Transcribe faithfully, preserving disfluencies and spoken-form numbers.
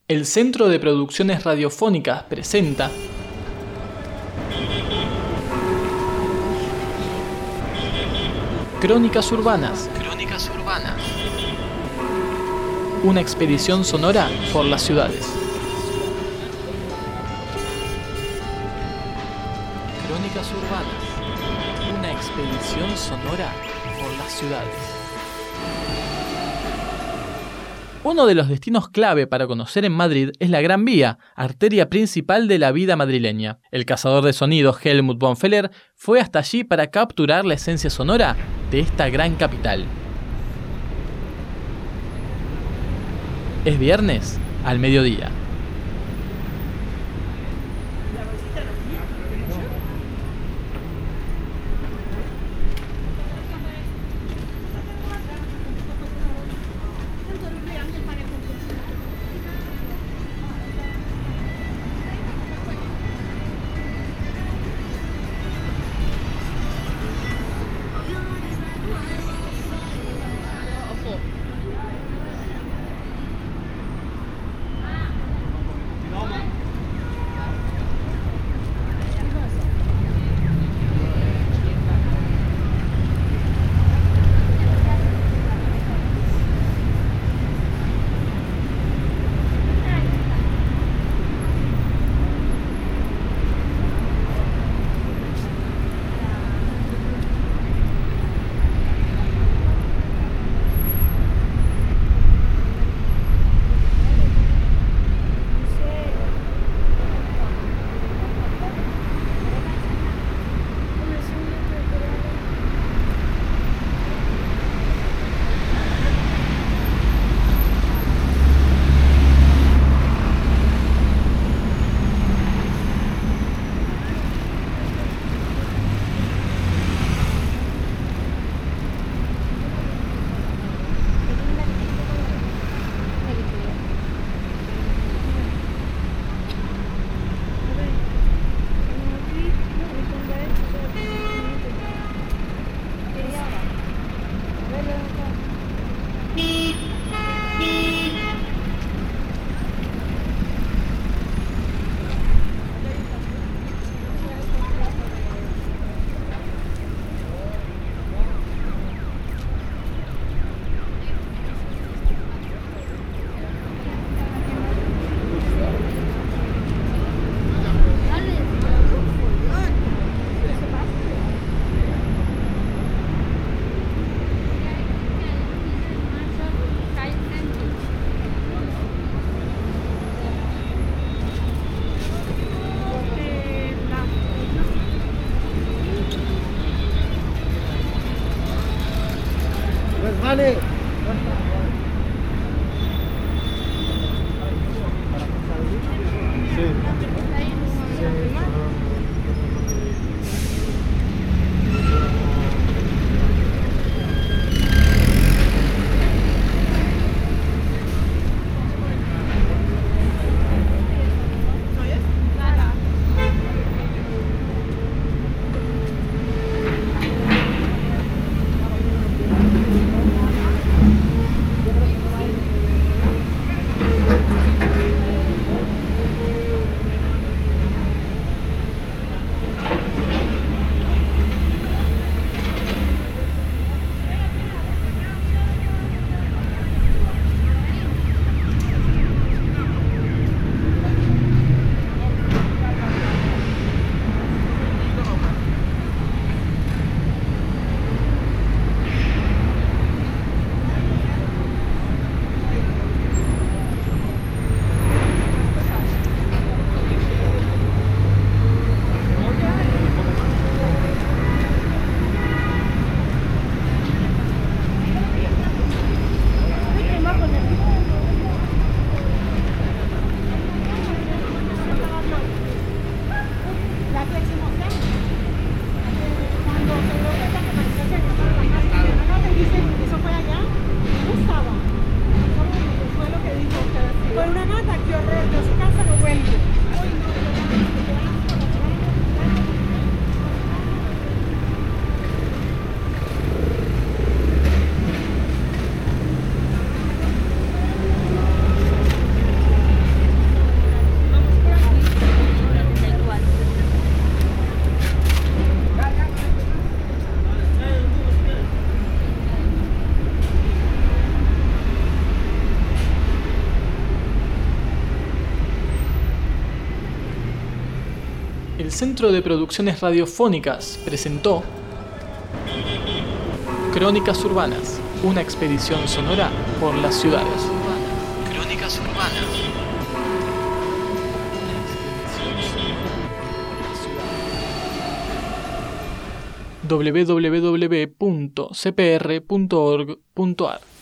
El Centro de Producciones Radiofónicas presenta Crónicas Urbanas. Crónicas Urbanas. Una expedición sonora por las ciudades. Crónicas Urbanas. Una expedición sonora por las ciudades. Uno de los destinos clave para conocer en Madrid es la Gran Vía, arteria principal de la vida madrileña. El cazador de sonidos Helmut von Feller fue hasta allí para capturar la esencia sonora de esta gran capital. Es viernes al mediodía. Vale. el Centro de Producciones Radiofónicas presentó Crónicas Urbanas, una expedición sonora por las ciudades. Crónicas Urbanas. doble u doble u doble u punto c p r punto org punto a r